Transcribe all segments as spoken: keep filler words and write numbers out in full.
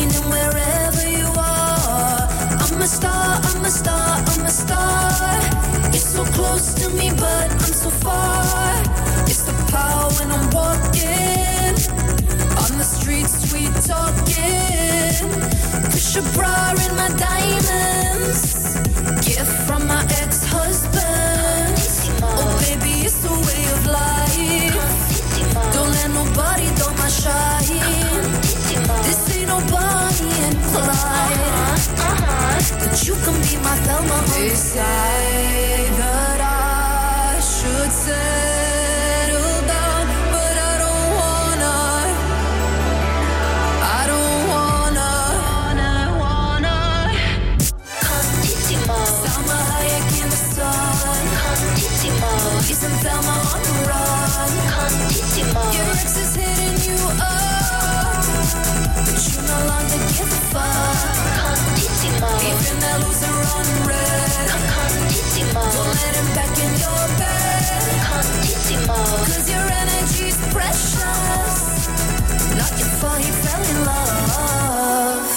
shining wherever you are. I'm a star, I'm a star, I'm a star. You're so close to me, but I'm so far. It's the power when I'm walking on the streets, we talking. Push a bra in my diamonds, gift from my ex-husband. Oh baby, it's a way of life. Don't let nobody dull my shine. This ain't no Bonnie and Clyde, but you can be my Thelma. They say that I should settle down, but I don't wanna. I don't wanna. Wanna, wanna. Salma Hayek in the sun. Isn't Thelma on the run? Your ex is hitting you up, but you no longer give a fuck. Even that loser on red, don't let him back in your bed. Cause your energy's precious. Not your fault he fell in love.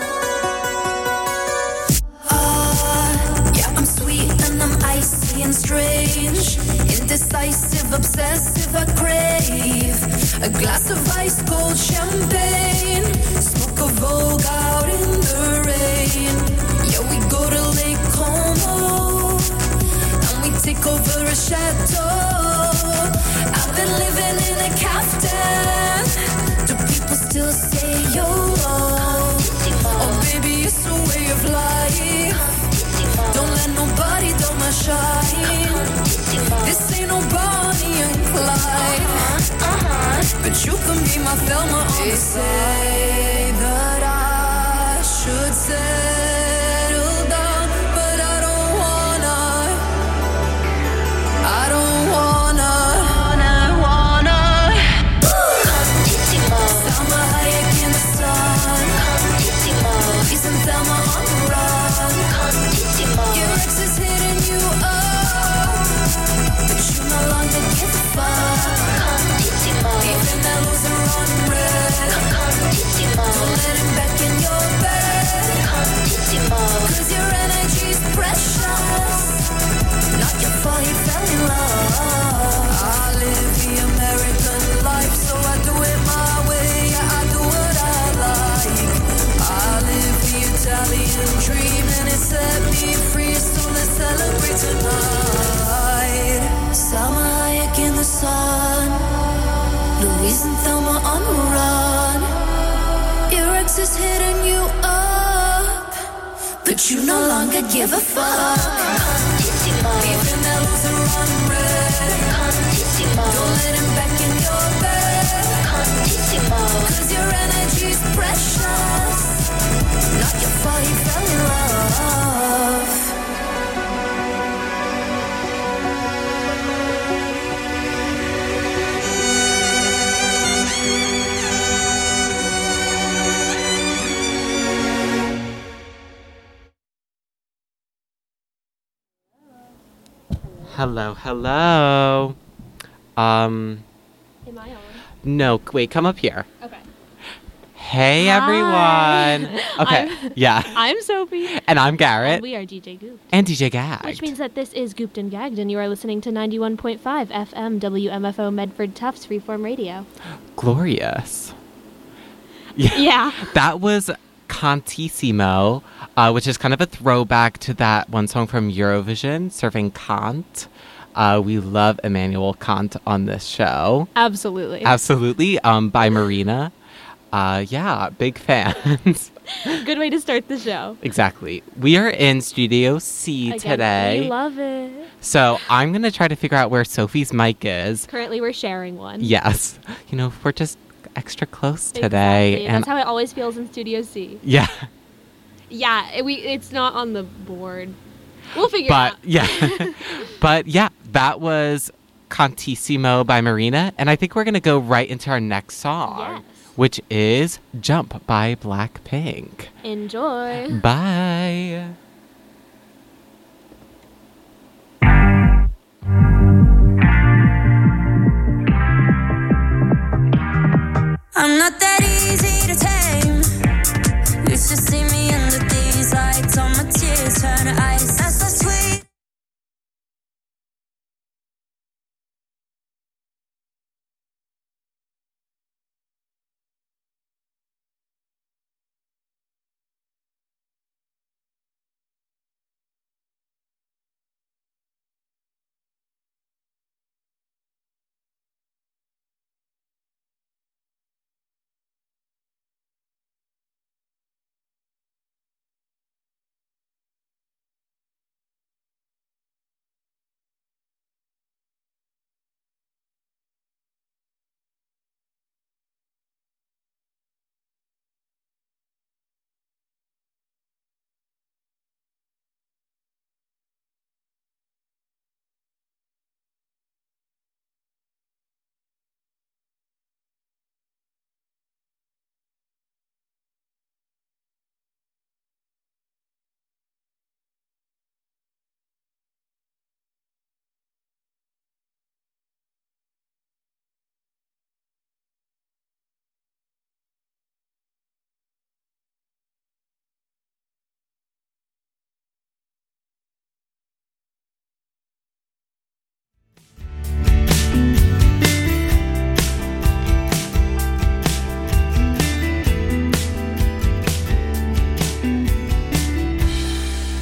Ah, yeah, I'm sweet and I'm icy and strange. Indecisive, obsessive, I crave a glass of ice cold champagne. Smoke a Vogue out in the rain. Yeah, we go to Lake Como and we take over a chateau. I've been living in a caftan. Do people still say YOLO? Oh baby, it's a way of life. Don't let nobody dull my shine. This ain't no Bonnie and Clyde, but you can be my Thelma. They say that I should settle down, but I don't wanna. I don't wanna. Wanna, wanna. Salma Hayek in the sun. Isn't Thelma on the run? Your ex is hitting you up, but you no longer give a fuck. Even that loser on red, don't let him back in your bed. Cause your energy's precious. Not your fault he fell in love. I live the American life, so I do it my way. Yeah, I do what I like. I live the Italian dream and it set me free, so let's celebrate tonight. Salma Hayek in the sun, Louise and Thelma on the run. Your ex is hitting you up, but you no longer give a fuck. Even that loser on red, don't let him back in your bed. Cause your energy's precious. Not your fault he fell in love. Hello, hello. Um. Am I on? No, wait, come up here. Okay. Hey, Hi. everyone. Okay, I'm, yeah. I'm Sophie. And I'm Garrett. And we are D J Gooped. And D J Gagged. Which means that this is Gooped and Gagged, and you are listening to ninety-one point five F M W M F O Medford Tufts Freeform Radio. Glorious. Yeah. Yeah. That was Cantissimo, uh, which is kind of a throwback to that one song from Eurovision, Serving Kant. Uh, we love Immanuel Kant on this show. Absolutely. Absolutely. Um, by Marina. Uh, yeah, big fans. Good way to start the show. Exactly. We are in Studio C Again, today. We love it. So I'm going to try to figure out where Sophie's mic is. Currently, we're sharing one. Yes. You know, we're just extra close today. Exactly. And That's how it always feels in Studio C. yeah. Yeah, it, we it's not on the board. We'll figure But, it out. yeah. But, yeah, that was Cantissimo by Marina. And I think we're going to go right into our next song. Yes. Which is Jump by Blackpink. Enjoy. Bye. I'm not that easy to tame.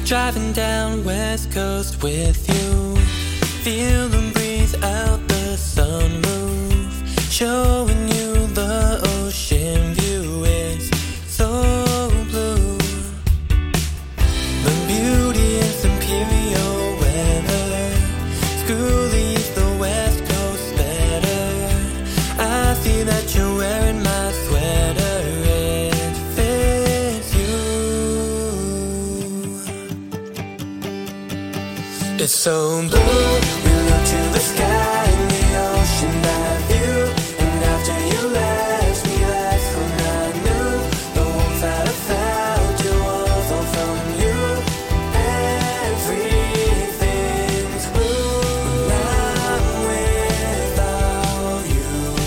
Driving down West Coast with you. Feel the breeze out the sunroof. Showing you the ocean view. It's so blue. The beauty is imperial weather. Screw the east, the West Coast better. I see that you're wearing my sweater. It fits you. It's so blue. We look to the sky and the ocean that view. And after you left me, that's when I knew the warmth that I felt, it was all from you. Everything's blue when I'm without you.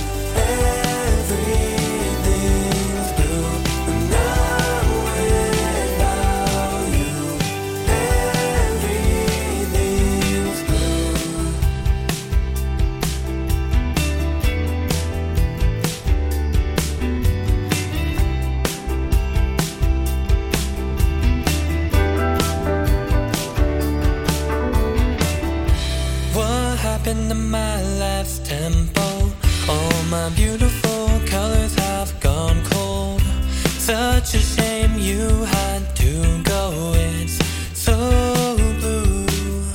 Everything's blue when I'm without you. Everything's blue. What happened to my life's tempo? All my beautiful colors have gone cold. Such a shame you had to go. It's so blue.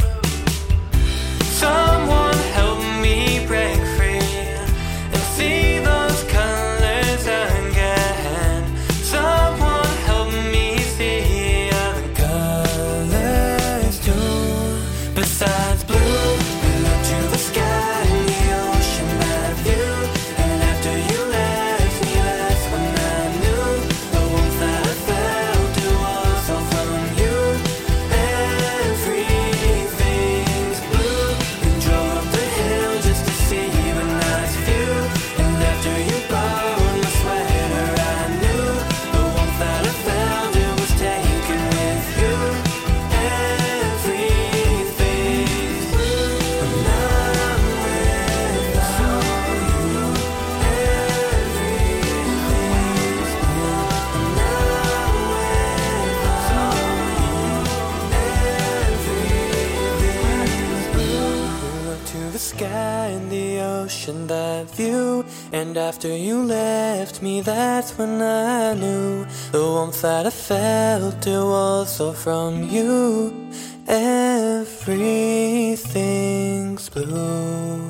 Someone help me break free and see those colors again. Someone help me see other colors too. Besides blue, we look to the sky and the ocean that view. And after you left me, that's when I knew the warmth that I felt, it was all from you. Everything's blue. We drove up the hill just to see a nice view. And after you borrowed my sweater, I knew the warmth that I felt, it was taken with you. Everything's blue when I'm without you. Everything's blue when I'm without you. Everything's blue. We look to the sky and the ocean that view. And after you left me, that's when I knew the warmth that I felt, it was all from you. Everything's blue.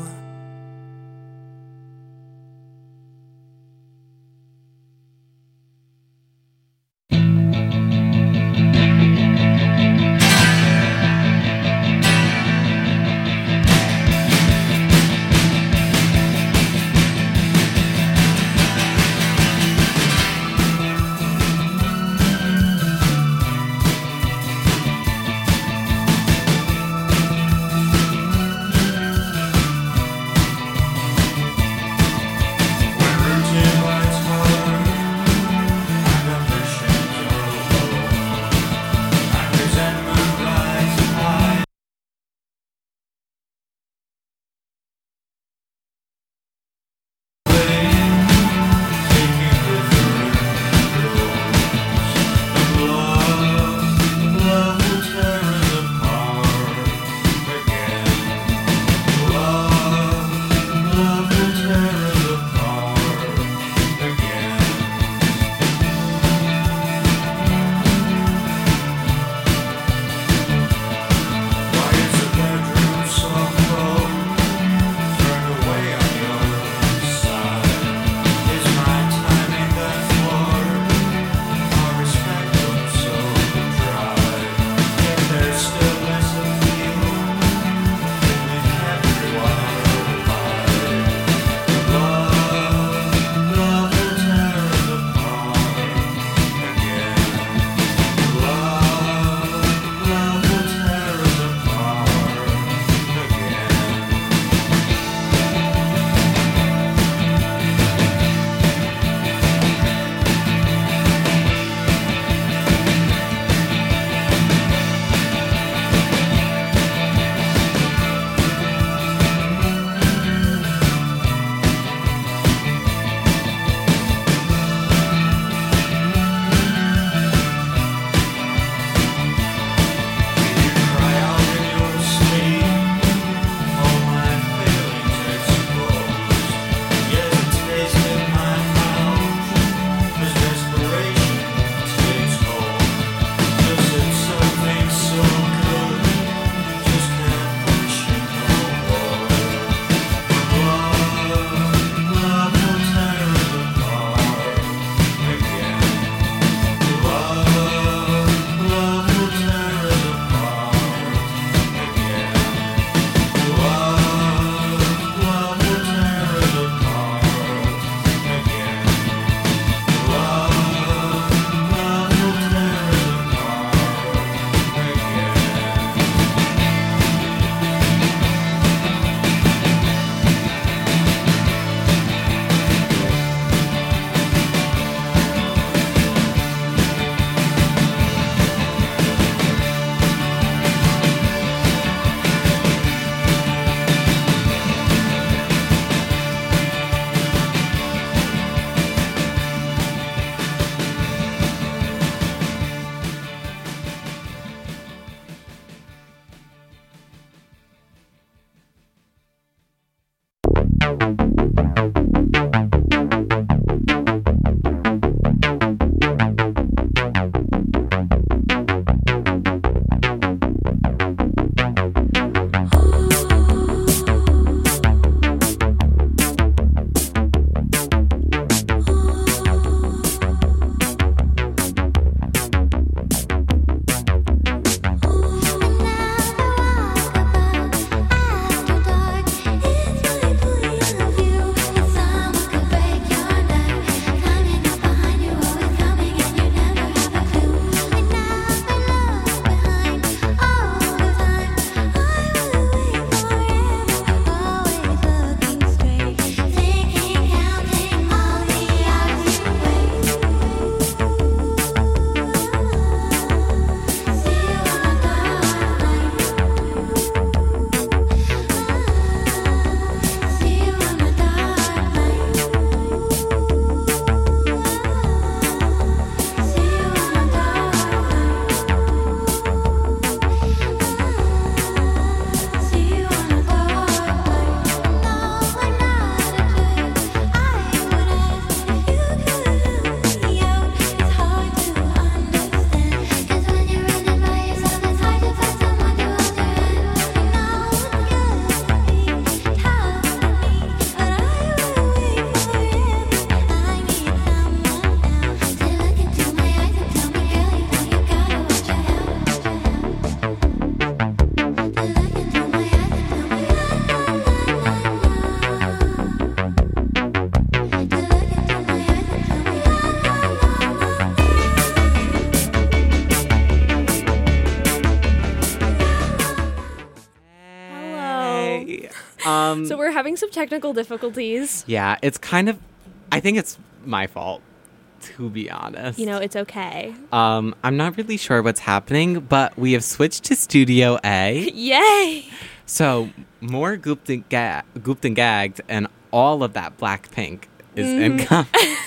Um, So we're having some technical difficulties. yeah, it's kind of, I think it's my fault, to be honest. You know, it's okay. Um, I'm not really sure what's happening, but we have switched to Studio A. Yay! So more Gooped and, ga- Gooped and Gagged and all of that Blackpink is incoming.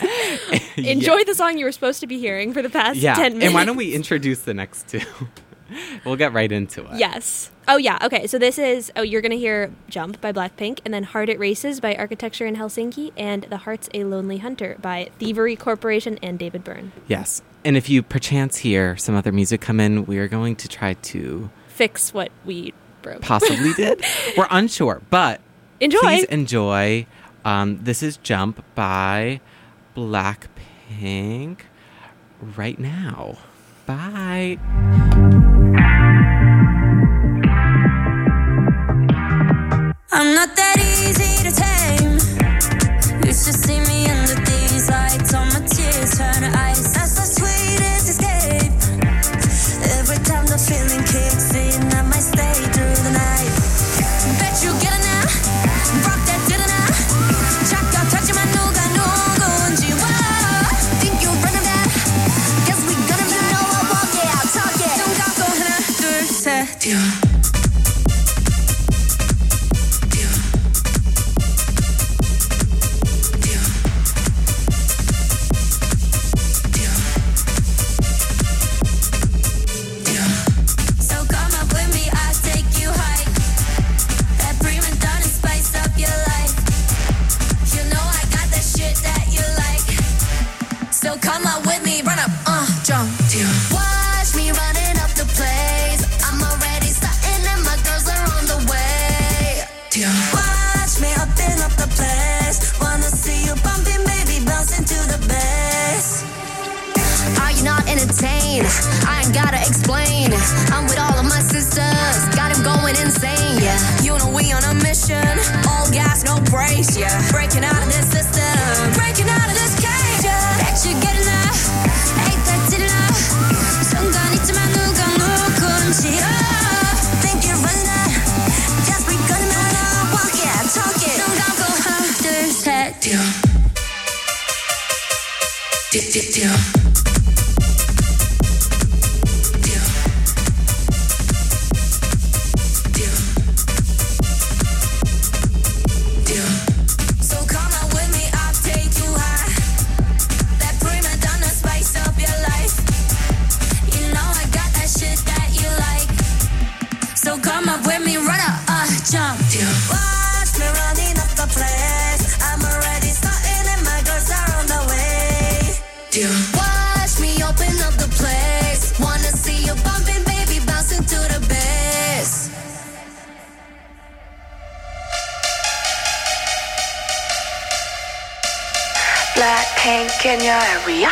Enjoy the song you were supposed to be hearing for the past yeah. ten minutes. And why don't we introduce the next two? We'll get right into it. Yes. Oh, yeah. Okay. So this is, oh, you're going to hear Jump by Blackpink, and then Heart It Races by Architecture in Helsinki, and The Heart's a Lonely Hunter by Thievery Corporation and David Byrne. Yes. And if you perchance hear some other music come in, we are going to try to Fix what we broke. possibly did. We're unsure, but Enjoy. please enjoy. Um, this is Jump by Blackpink right now. Bye. I'm not that easy to tame. You should see me under these lights. All my tears turn to ice. That's the sweetest escape. Every time the feeling kicks in, I might stay through the night. Bet you get it now. Rock that didn't I? 잠깐 터지만 누가 누군지 와. Think you run of that? Guess we gonna be. You know I walk it, I'll talk it. 눈 감고 하나 둘 셋. Come up with me, run up, uh, jump. Watch me running up the place. I'm already starting and my girls are on the way. Watch me up and up the place. Wanna see you bumping, baby, bouncing to the bass. Are you not entertained? I ain't gotta explain. I'm with all of my sisters, got him going insane, yeah. You know we on a mission, all gas, no brakes, yeah. Breaking out of this system, breaking out of this cage, yeah. Bet you get enough, ain't that did enough. 순간 있지만 누가 누군지, oh. Think you're running out, just we gonna make it, walk it, talk it. 눈 감고 하나 둘 셋, 듀. 듀, 듀, 듀. Come up with me, run up, uh, jump. Watch me running up the place. Blackpink in your area.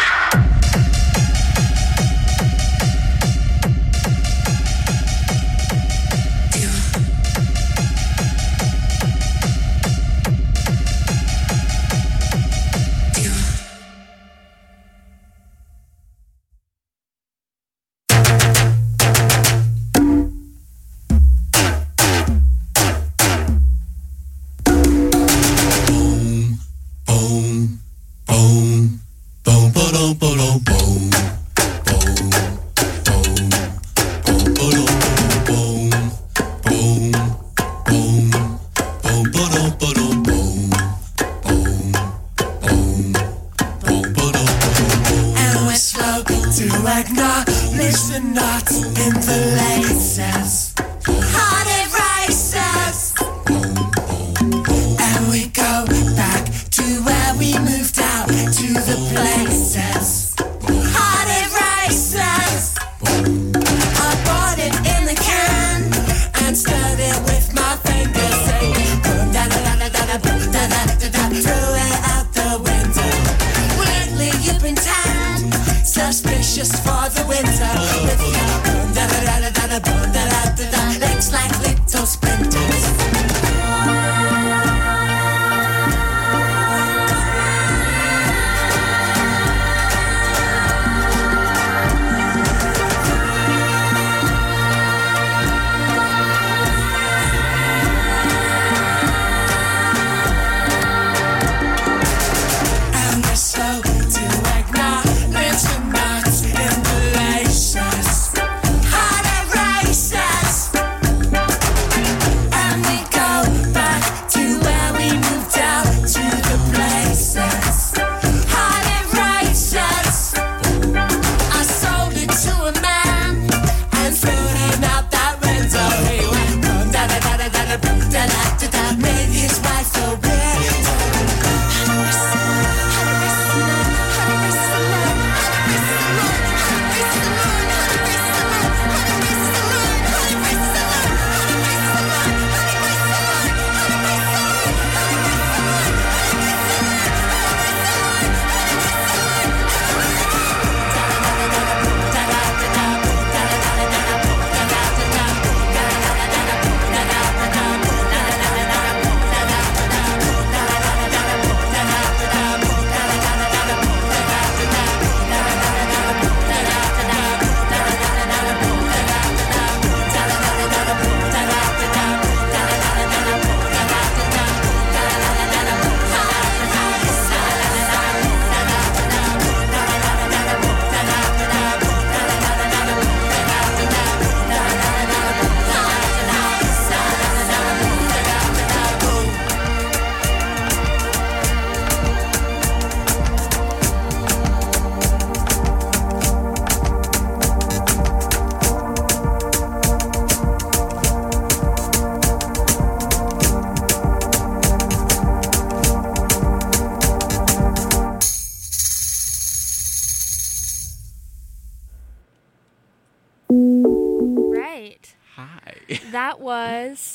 That was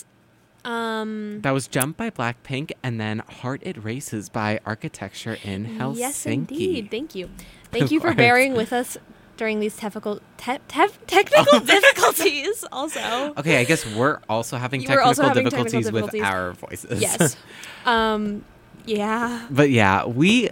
um That was Jump by Blackpink and then Heart It Races by Architecture in Helsinki. Yes, indeed. Thank you. Thank Of you for course. bearing with us during these technical te- te- technical difficulties also. Okay, I guess we're also having We're technical also having difficulties technical with difficulties. our voices. Yes. Um yeah. But yeah, we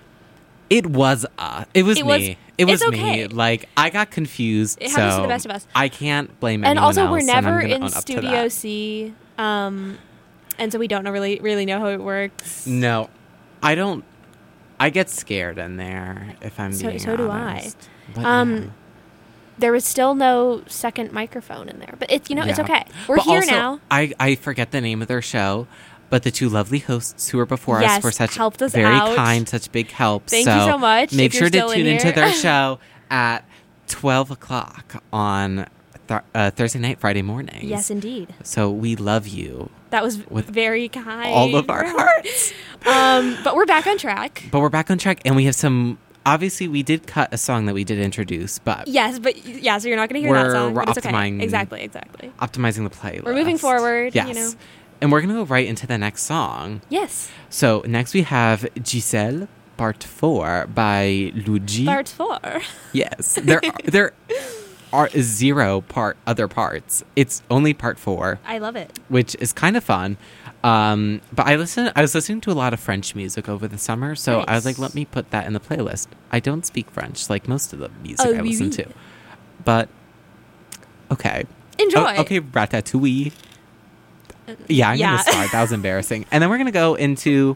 it was uh it was It me. was- it was it's me. okay. Like I got confused. It happens so to the best of us. I can't blame And anyone also else, we're and I'm never gonna in own up to Studio that. C. Um and so we don't know really really know how it works. No. I don't I get scared in there if I'm So- being so do I. honest. But Um, yeah. There was still no second microphone in there. But it's you know, it's Yeah. okay. We're But here also, now. I, I forget the name of their show, but the two lovely hosts who were before Yes, us were such helped us very out. kind, such big help. Thank you so much, Make if sure you're to still in tune into here. their show at twelve o'clock on th- uh, Thursday night, Friday mornings. Yes, indeed. So we love you, That was With very kind. all of our hearts. Um, but we're back on track. But we're back on track, and we have some. Obviously, we did cut a song that we did introduce, but Yes, but yeah, so you're not going to hear that We're- song. we're but it's okay. optimizing- Exactly, exactly. optimizing the playlist. We're moving forward, Yes. you know. And we're going to go right into the next song. Yes. So next we have Giselle Part four by Luigi. Part four. Yes. There are, there are zero part other parts. It's only part four. I love it. Which is kind of fun. Um, but I listen. I was listening to a lot of French music over the summer, so Nice. I was like, let me put that in the playlist. I don't speak French, like most of the music Oh, I oui, listen oui. to. But, okay. Enjoy. Oh, okay, Ratatouille. Yeah, I'm yeah. going to start. That was embarrassing. And then we're going to go into...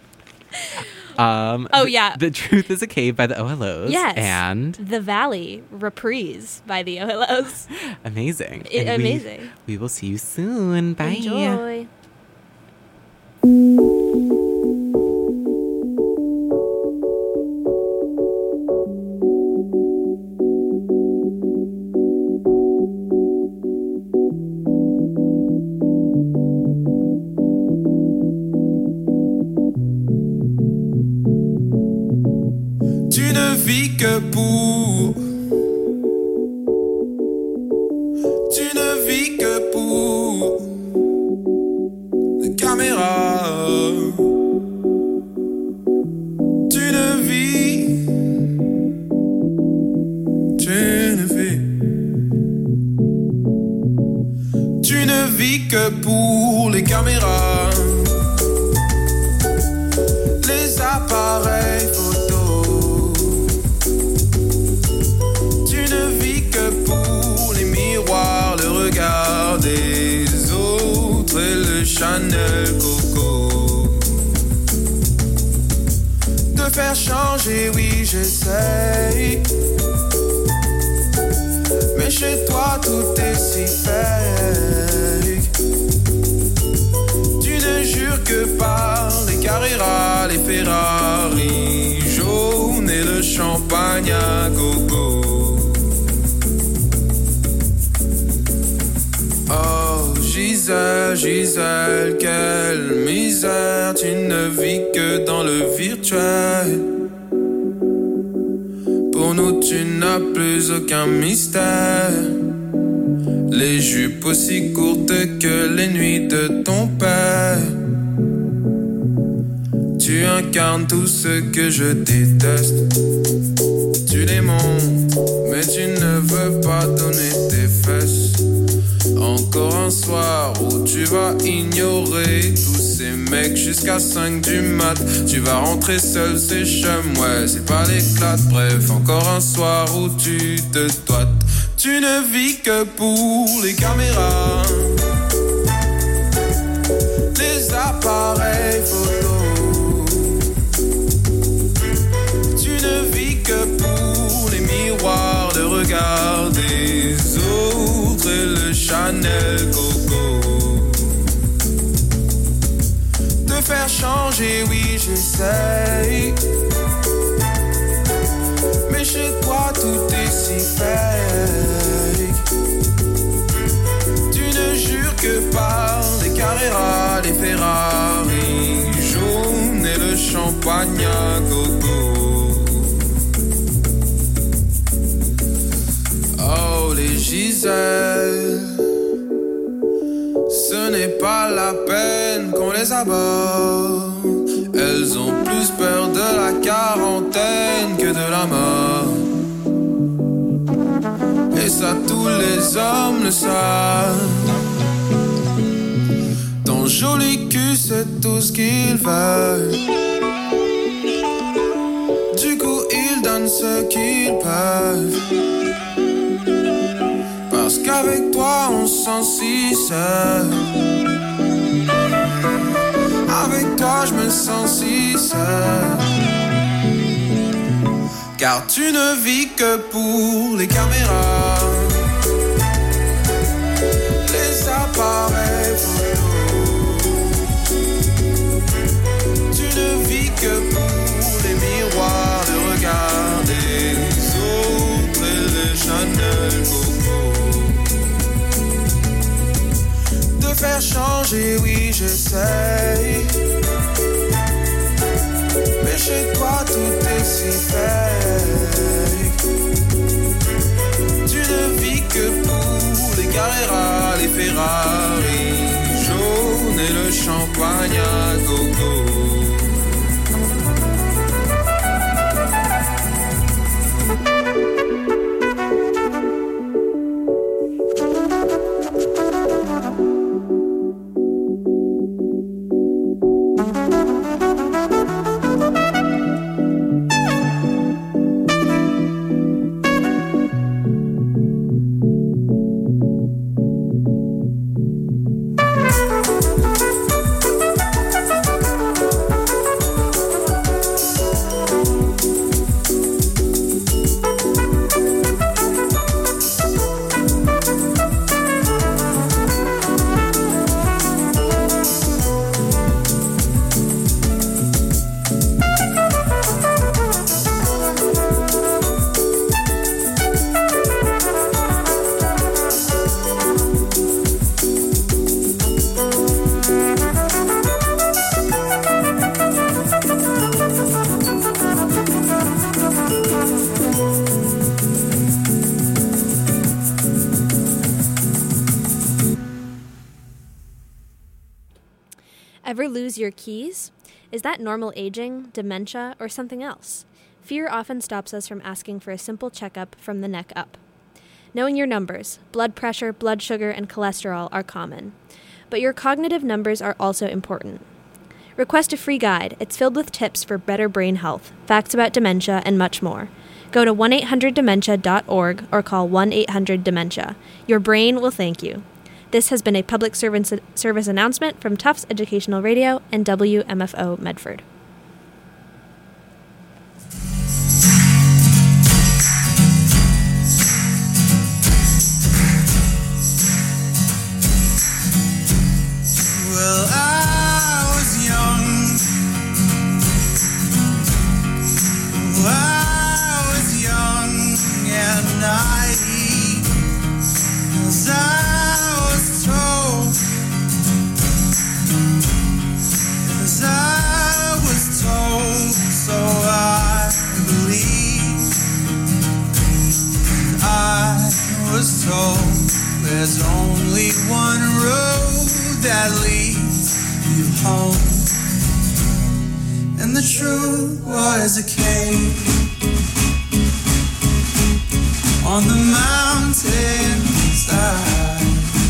Um, Oh, the- yeah. The Truth is a Cave by the O L Os. Yes. And The Valley reprise by the O L Os. amazing. I- And we- amazing. We, will see you soon. Bye. Enjoy. Tu ne vis que pour. Tu ne vis que pour les caméras. Tu ne vis. Tu ne vis. Tu ne vis que pour les caméras. Les appareils photo. Tu ne vis que pour les miroirs, le regard des autres et le Chanel Coco. De faire changer, oui, j'essaye. Mais chez toi, tout est si fake. Tu ne jures que par les Carrera, les Ferrari jaunes et le champagne à gogo. Oh Gisèle, Gisèle, quelle misère. Tu ne vis que dans le virtuel. Pour nous tu n'as plus aucun mystère. Les jupes aussi courtes que les nuits de ton père. Tu incarnes tout ce que je déteste. Tu les montres, mais tu ne veux pas donner tes fesses. Encore un soir où tu vas ignorer tous ces mecs jusqu'à cinq du mat. Tu vas rentrer seul, c'est chum, ouais, c'est pas l'éclat. Bref, encore un soir où tu te doites. Tu ne vis que pour les caméras, les appareils photo. Tu ne vis que pour les miroirs, le regard des autres et le Chanel Coco. De faire changer, oui, j'essaye. Mais chez toi, tout est si fake. Tu ne jures que par les Carrera, les Ferrari jaunes et le champagne à gogo. Oh, les Gisèle, ce n'est pas la peine qu'on les aborde. Elles ont plus peur de la quarantaine que de la mort. Et ça tous les hommes le savent. Ton joli cul c'est tout ce qu'ils veulent. Du coup ils donnent ce qu'ils peuvent. Parce qu'avec toi on se sent si seul. Avec toi je me sens si seul. Car tu ne vis que pour les caméras, les appareils photo. Tu ne vis que pour les miroirs, le regard des autres et le Chanel Coco. De faire changer, oui j'essaye. Mais chez toi tout est si fake. Tu ne vis que pour les Carrera, les Ferrari jaunes et le champagne à gogo. Ever lose your keys? Is that normal aging, dementia, or something else? Fear often stops us from asking for a simple checkup from the neck up. Knowing your numbers, blood pressure, blood sugar, and cholesterol are common. But your cognitive numbers are also important. Request a free guide. It's filled with tips for better brain health, facts about dementia, and much more. Go to one eight hundred dementia dot org or call one eight hundred dementia. Your brain will thank you. This has been a public service, service announcement from Tufts Educational Radio and W M F O Medford. Well, I was young. I was young and naive, as I was told, as I was told, so I believe. I was told there's only one road that leads you home, and the truth was a cave on the mountain side.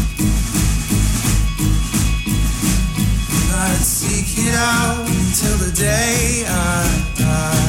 I'd seek it out until the day I died.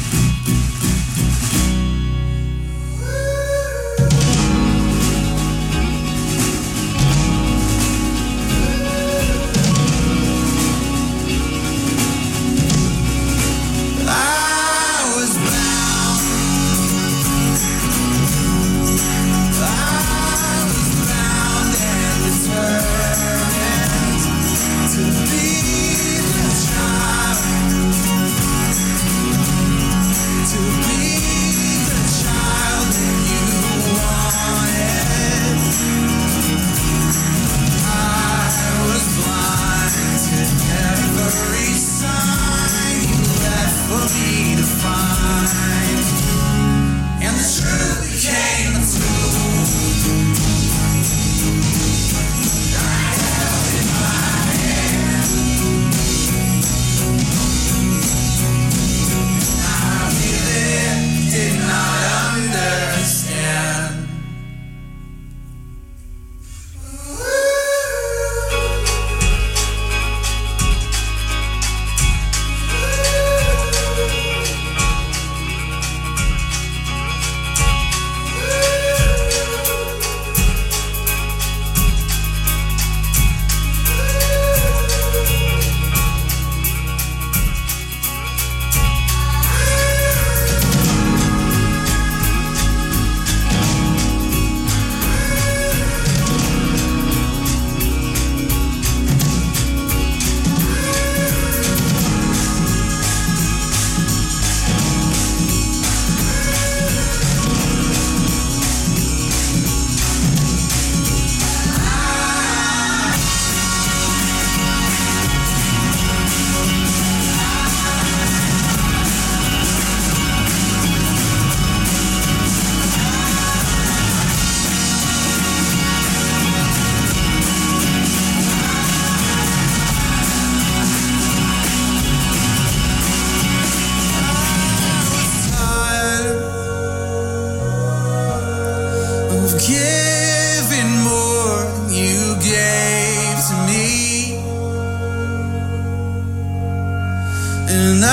And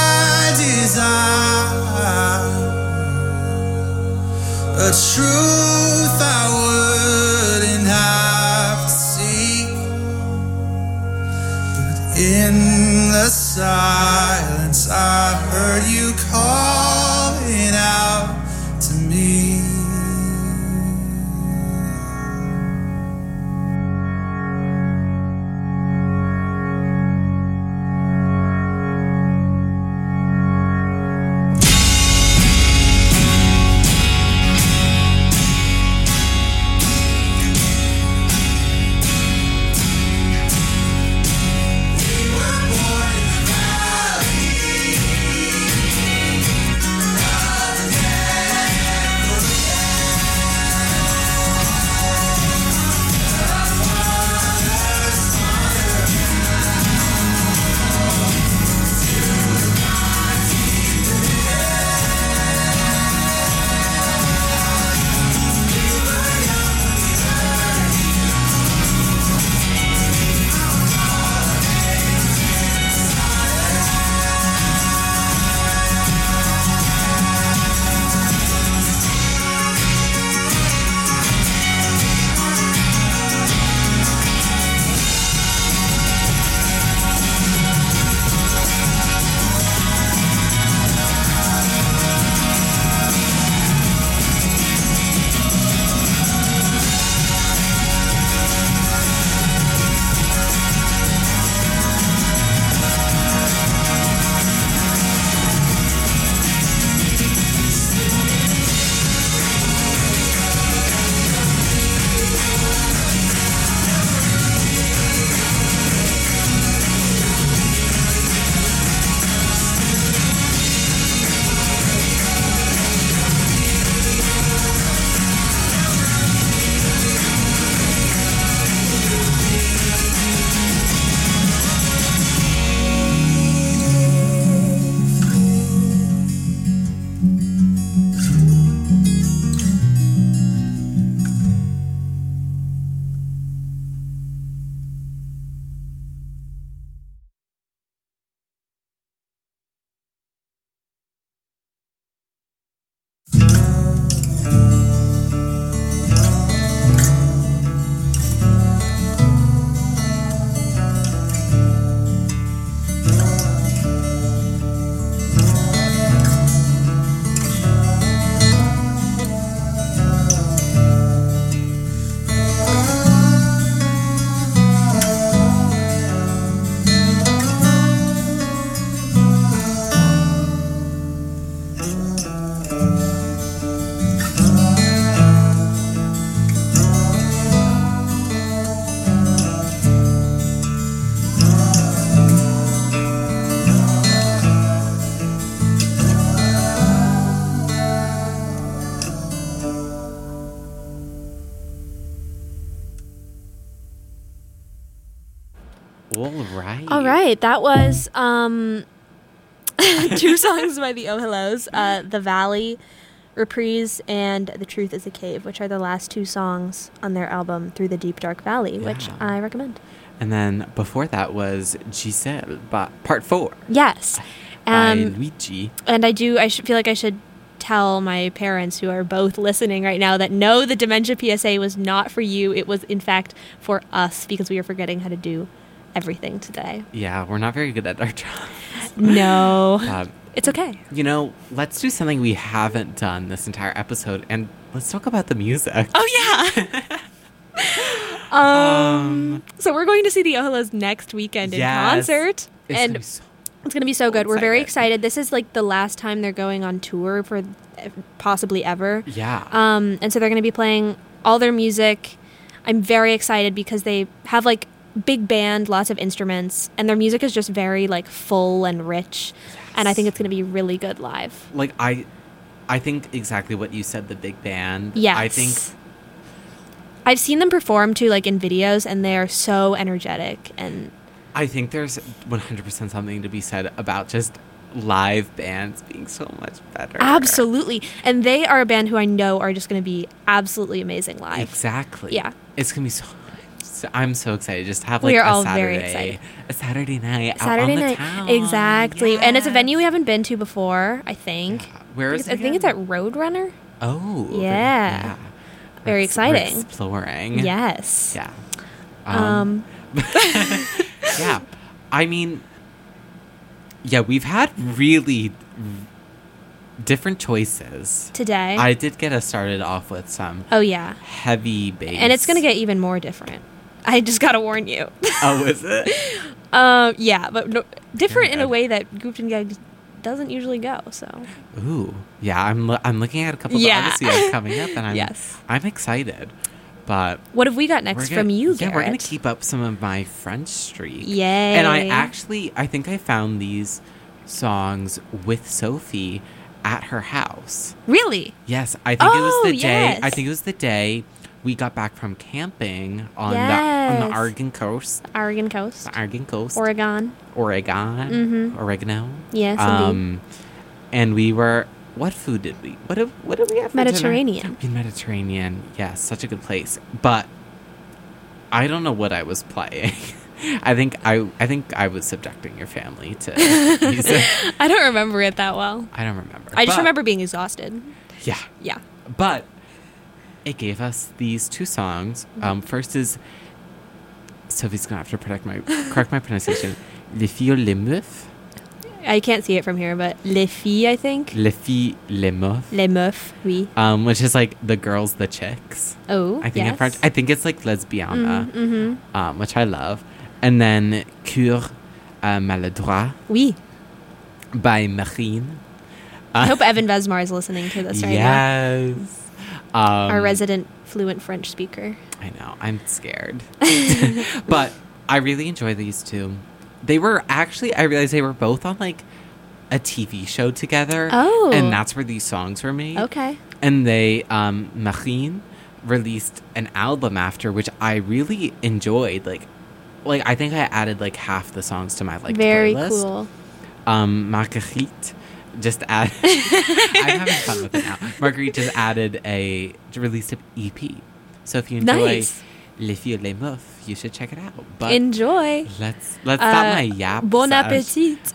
I desire a truth I wouldn't have to seek, but in the silence I heard you calling out to me. We were born in the valley. All right. All right, that was um, two songs by the Oh Hellos, uh, The Valley, Reprise, and The Truth is a Cave, which are the last two songs on their album Through the Deep Dark Valley, which Yeah. I recommend. And then before that was Giselle, but part four Yes. by Um, Luigi. and I do, I should feel like I should tell my parents who are both listening right now that no, the Dementia P S A was not for you. It was, in fact, for us because we are forgetting how to do everything today. Yeah, we're not very good at our job. No. Um, It's okay. you know, let's do something we haven't done this entire episode, and let's talk about the music. Oh, yeah. um, so we're going to see the Oh Hellos next weekend in Yes. concert. It's and gonna be so- it's going to be so good. We're very excited. excited. This is like the last time they're going on tour for eh, possibly ever. yeah. Um, and so they're going to be playing all their music. I'm very excited because they have like big band, lots of instruments, and their music is just very like full and rich. And I think it's going to be really good live. like I I think exactly what you said, the big band. Yes. I think I've seen them perform too, like in videos, and they are so energetic. And I think there's one hundred percent something to be said about just live bands being so much better. absolutely. And they are a band who I know are just going to be absolutely amazing live. Exactly. Yeah. It's going to be so, so I'm so excited just to have like We are a all Saturday, very excited. a Saturday night out Saturday on the night. town. Exactly. And it's a Yes. venue we haven't been to before, I think. Yeah. Where I is think it it's- I think again? it's at Roadrunner. Oh. okay. Yeah. Very We're ex- we're exciting. exploring. Yes. Yeah. Um, yeah. I mean, yeah, we've had really different choices. today. I did get us started off with some oh, yeah. heavy bass. And it's going to get even more different. I just got to warn you. Oh, is it? um, yeah, but no, different in a good. way that Gupton Gag doesn't usually go, so. Ooh. Yeah, I'm lo- I'm looking at a couple Yeah. of Odyssey ads coming up, and I'm Yes. I'm excited. But What have we got we're next gonna, from you, yeah, Garrett? we're gonna keep up some of my French streak. Yay. And I actually, I think I found these songs with Sophie at her house. Really? Yes, I think it was Oh, the day. I yes. think it was the day we got back from camping on the on Yes. the Oregon coast. Oregon Coast. The Oregon coast. Oregon. Oregon. Mhm. Oregano. Yes, indeed. Um, and we were. What food did we? What did, what did we have? For Mediterranean. Dinner? Mediterranean. Yes, such a good place. But I don't know what I was playing. I think I I think I was subjecting your family to music. I don't remember it that well. I don't remember. I just But- remember being exhausted. Yeah. Yeah. But it gave us these two songs. Um, first is Sophie's gonna have to protect my correct my pronunciation. Les filles les meufs. I can't see it from here, but Les Filles, I think. Les filles les meufs. Les Meufs, oui. Um, which is like the girls, the chicks. Oh, I think yes. in French. I think it's like lesbiana, Mm-hmm. um, which I love. And then Cure uh, Maladroit Oui. by Marine. I hope Evan Vesmar is listening to this right yes. now. Um, Our resident fluent French speaker. I know. I'm scared. But I really enjoy these two. They were actually, I realized they were both on like a T V show together. Oh. And that's where these songs were made. Okay. And they, um, Marine released an album after, which I really enjoyed. Like, like I think I added like half the songs to my like Very playlist. cool. Um, Marguerite just added. I'm having fun with it now. Marguerite just added a released an E P. So if you enjoy Nice. Les Filles les Meufs, you should check it out. But Enjoy. let's let's stop Uh, my yap. Bon sash. appetit.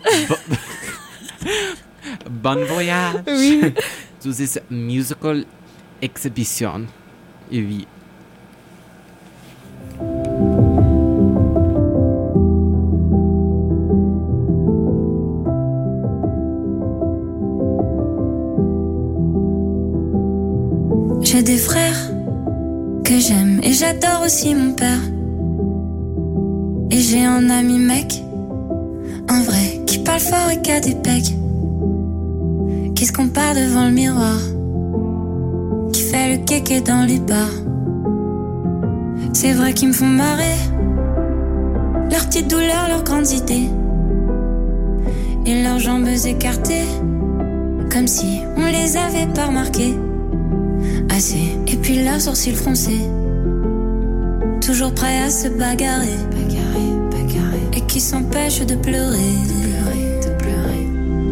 Bo- bon voyage Oui. to this musical exhibition. Oui. J'ai des frères que j'aime et j'adore aussi mon père. Et j'ai un ami mec, un vrai, qui parle fort et qui a des pecs, qui se compare devant le miroir, qui fait le kéké dans les bars. C'est vrai qu'ils me font marrer, leurs petites douleurs, leurs grandes idées, et leurs jambes écartées, comme si on les avait pas remarquées. Assez, et puis leurs sourcils froncés, toujours prêts à se bagarrer, bagarrer, bagarrer. qui s'empêche de pleurer. De pleurer.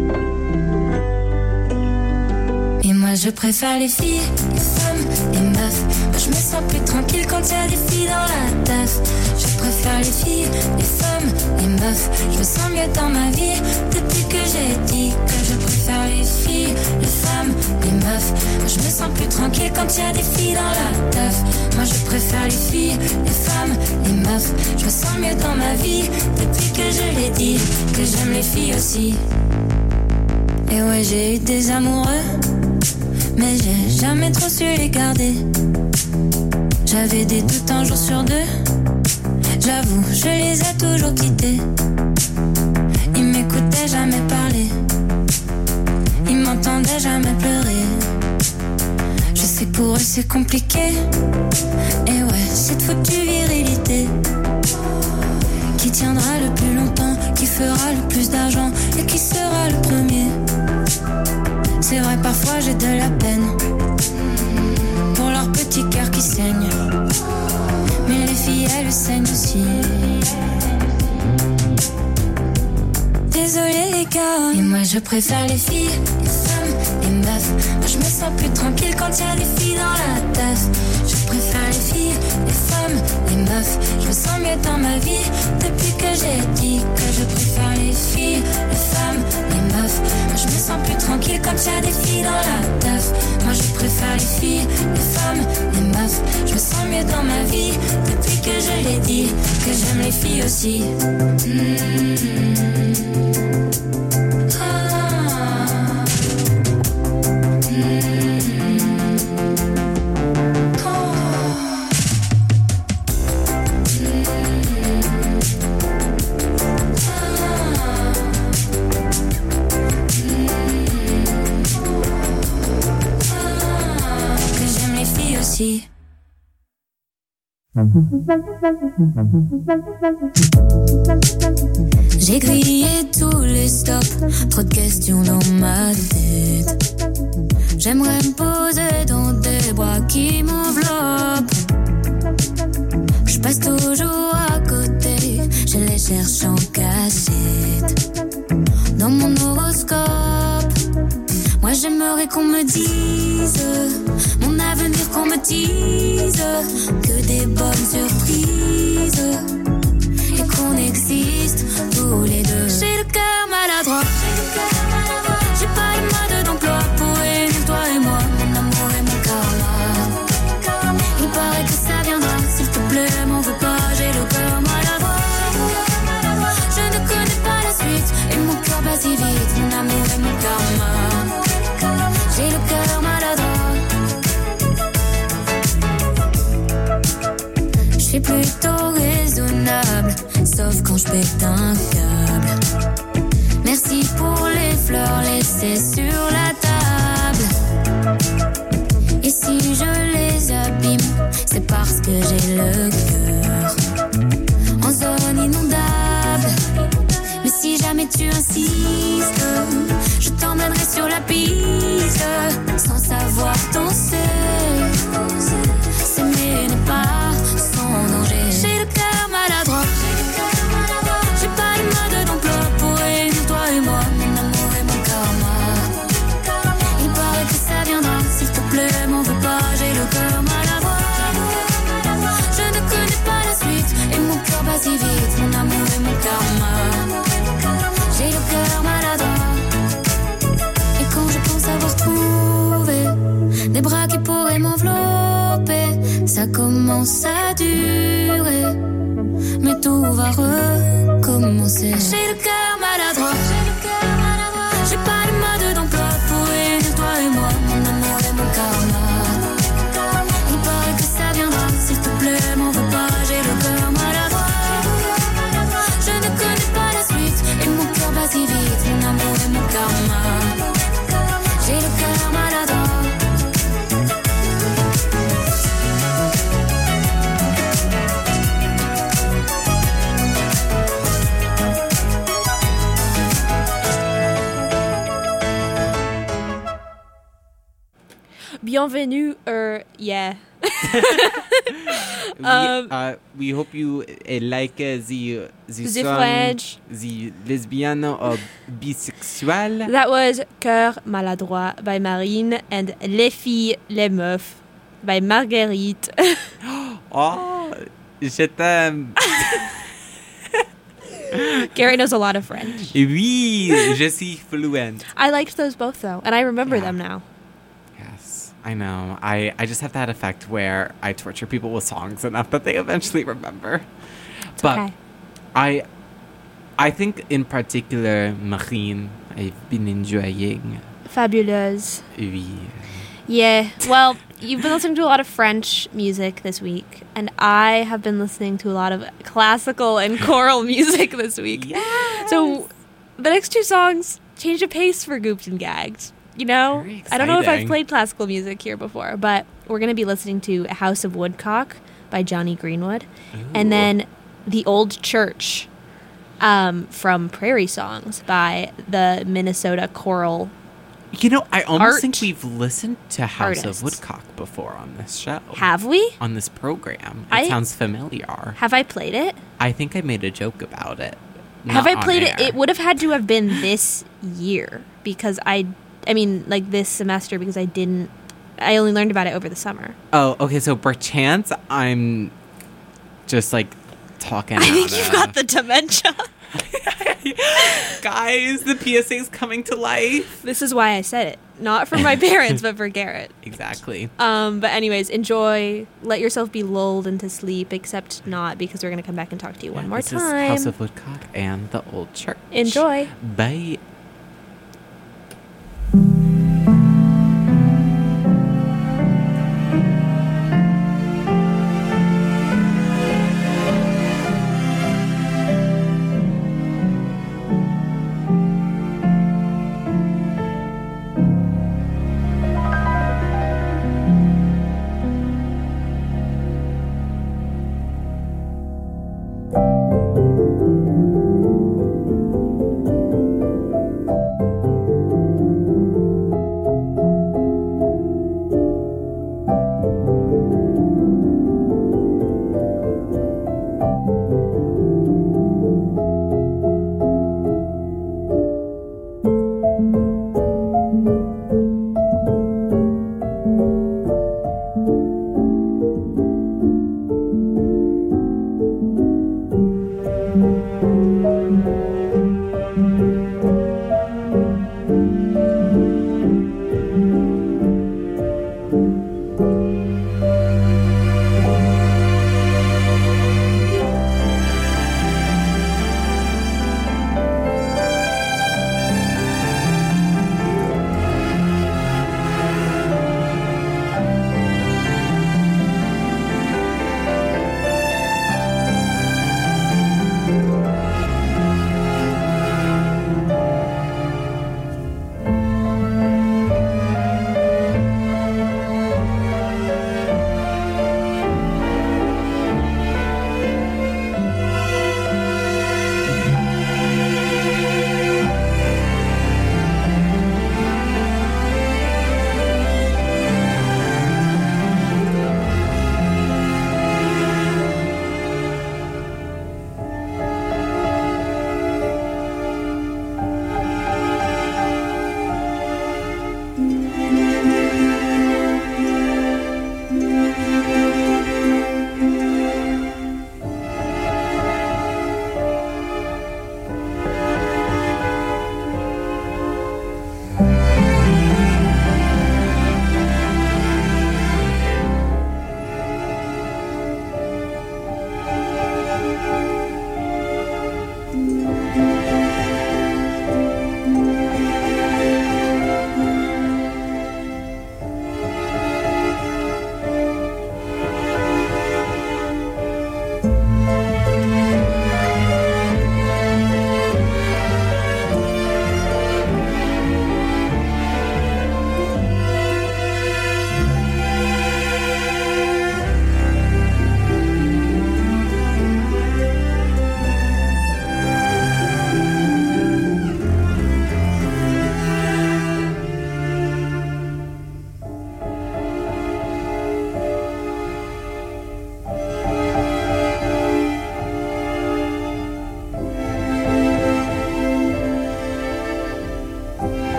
Et moi je préfère les filles, les femmes, les meufs. Moi je me sens plus tranquille quand il y a des filles dans la teuf. Je préfère les filles, les femmes, les meufs. Je me sens mieux dans ma vie depuis que j'ai dit que je préfère les filles, les femmes, les meufs. Moi je me sens plus tranquille quand il y a des filles dans la teuf. Moi je préfère les filles, les femmes, les meufs. Je me sens mieux dans ma vie depuis que je l'ai dit que j'aime les filles aussi. Et ouais, j'ai eu des amoureux, mais j'ai jamais trop su les garder. J'avais des doutes un jour sur deux. J'avoue, je les ai toujours quittés. Ils m'écoutaient jamais parler. Ils m'entendaient jamais pleurer. Je sais que pour eux c'est compliqué. Et ouais, cette foutue virilité qui tiendra le plus longtemps, qui fera le plus d'argent et qui sera le premier. C'est vrai, parfois j'ai de la peine pour leur petit cœur qui saigne. Mais les filles, elles saignent aussi. Désolée les gars. Et moi je préfère les filles, les femmes, les meufs. Moi je me sens plus tranquille quand il y a des filles dans la teuf. Je préfère les filles, les femmes, les meufs. Je me sens mieux dans ma vie depuis que j'ai dit que je préfère les filles, les femmes, les meufs. Moi je me sens plus tranquille quand il y a des filles dans la teuf. Moi je préfère les filles, les femmes, les meufs. Je me sens mieux dans ma vie depuis que je l'ai dit que j'aime les filles aussi. Mmh. J'ai grillé tous les stops, trop de questions dans ma tête. J'aimerais me poser dans des bras qui m'enveloppent. Je passe toujours à côté, je les cherche en cachette. Dans mon horoscope, moi j'aimerais qu'on me dise mon avenir, qu'on me dise que des bonnes surprises et qu'on existe tous les deux. J'ai le cœur maladroit, j'ai pas le mode d'emploi pour réunir toi et moi, mon amour et mon karma. Il paraît que ça viendra, s'il te plaît m'en veux pas, j'ai le cœur maladroit. Je ne connais pas la suite et mon cœur bat si vite, mon amour et mon karma. J'ai le cœur maladroit. Je suis plutôt raisonnable, sauf quand je pète un câble. Merci pour les fleurs laissées sur la table. Et si je les abîme, c'est parce que j'ai le cœur en zone inondable. Mais si jamais tu insistes, je t'emmènerai sur la piste, sans savoir danser. S'aimer n'est pas sans danger. J'ai le cœur maladroit, j'ai pas le mode d'emploi pour réunir toi et moi, mon amour et mon karma. Il paraît que ça viendra, s'il te plaît m'en veux pas, j'ai le cœur maladroit. Je ne connais pas la suite et mon cœur bat si vite, mon amour et mon karma. J'ai le cœur maladroit. Et quand je pense avoir trouvé des bras qui pourraient m'envelopper, ça commence à durer, mais tout va recommencer. J'ai le cœur maladroit, j'ai pas le mode d'emploi pour réunir toi et moi, mon amour et mon karma. Il paraît que ça viendra, s'il te plaît m'en veux pas, j'ai le cœur maladroit. Je ne connais pas la suite et mon cœur bat si vite, mon amour et mon karma. J'ai le cœur maladroit. Bienvenue, euh, yeah. we, Um, uh, we hope you uh, like uh, the the, The song, French. the lesbian or bisexual. That was Cœur maladroit by Marine and Les filles, les meufs by Marguerite. Oh, je t'aime. Garrett knows a lot of French. Oui, je suis fluent. I liked those both though, and I remember Yeah. them now. Yes, I know. I, I just have that effect where I torture people with songs enough that they eventually remember. But okay. I I think in particular, Marine, I've been enjoying. Fabuleuse. Oui. Yeah. Well, you've been listening to a lot of French music this week, and I have been listening to a lot of classical and choral music this week. Yes. So the next two songs change the pace for Gooped and Gagged. You know, Very I don't know if I've exciting. played classical music here before, but we're going to be listening to House of Woodcock by Johnny Greenwood, and Ooh. then The Old Church um, from Prairie Songs by the Minnesota Choral. You know, I almost Art think we've listened to House artists. of Woodcock before on this show. Have we? On this program. It I- sounds familiar. Have I played it? I think I made a joke about it. Have Not I on played it? air. It would have had to have been this year because I, I mean, like this semester because I didn't. I only learned about it over the summer. Oh, okay. So perchance I'm just like talking. I think out you've of- got the dementia. Guys, the P S A is coming to life. This is why I said it, not for my parents, but for Garrett. Exactly. Um, but anyways, enjoy. Let yourself be lulled into sleep, except not because we're gonna come back and talk to you one Yeah, more this is time. House of Woodcock and the Old Church. Enjoy. Bye.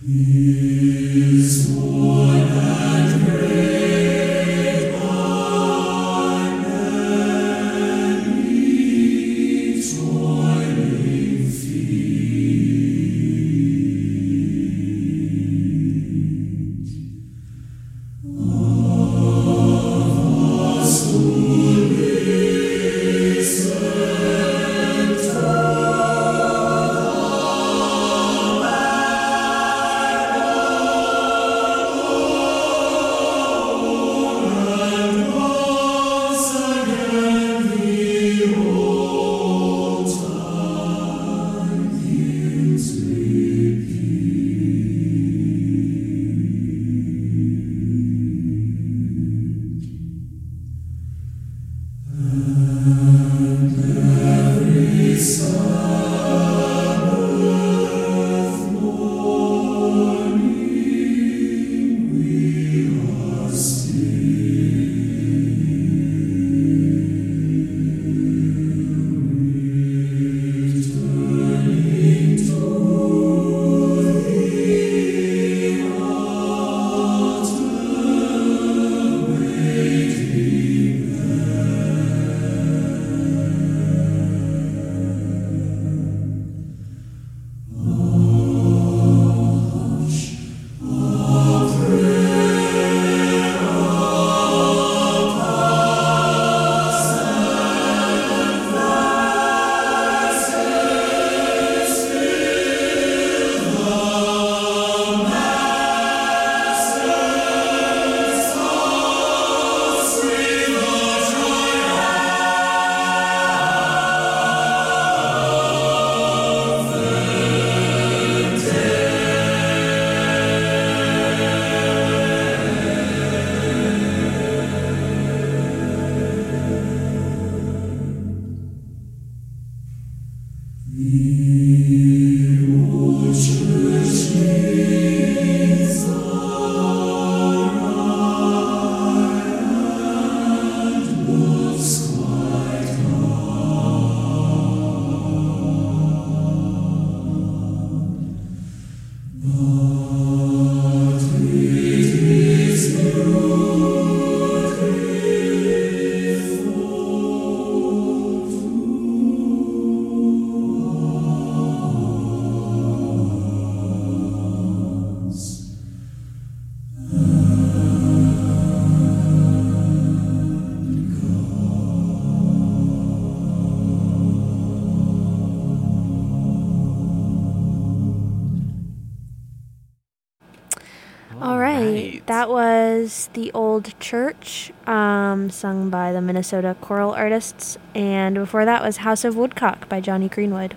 That was The Old Church, um, sung by the Minnesota Choral Artists. And before that was House of Woodcock by Johnny Greenwood.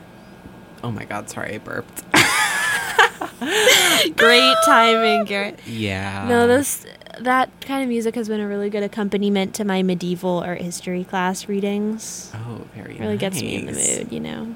Oh my God, sorry, I burped. Great timing, Garrett. Yeah. No, this that kind of music has been a really good accompaniment to my medieval art history class readings. Oh, very really nice. Gets me in the mood, you know.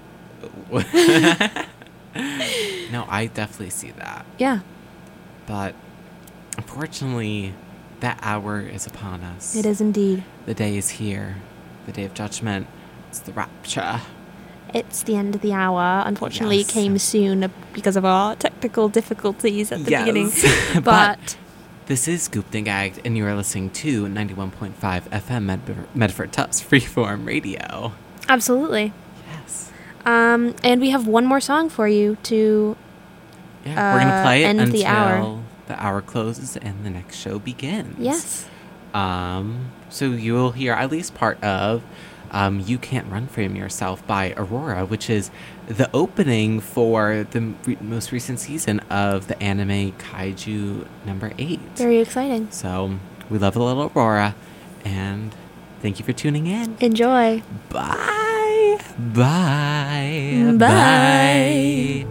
No, I definitely see that. Yeah. But unfortunately, that hour is upon us. It is indeed. The day is here. The day of judgment. It's the rapture. It's the end of the hour. Unfortunately, Yes. it came soon because of our technical difficulties at the Yes. beginning. But, But this is Scooped and Gagged, and you are listening to ninety-one point five F M Med- Medford Tufts Freeform Radio. absolutely. Yes. Um, and we have one more song for you to Yeah, we're going to Uh, play it end until the hour. the hour closes and the next show begins. Yes. Um, so you will hear at least part of um, You Can't Run From Yourself by Aurora, which is the opening for the re- most recent season of the anime Kaiju number eight. Very exciting. So we love a little Aurora, and thank you for tuning in. Enjoy. Bye. Bye. Bye.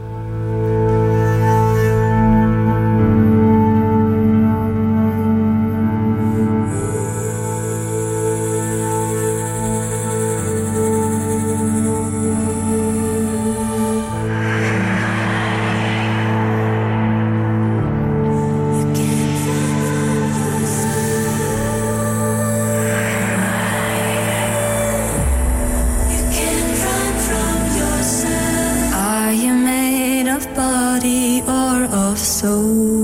Are you made soul.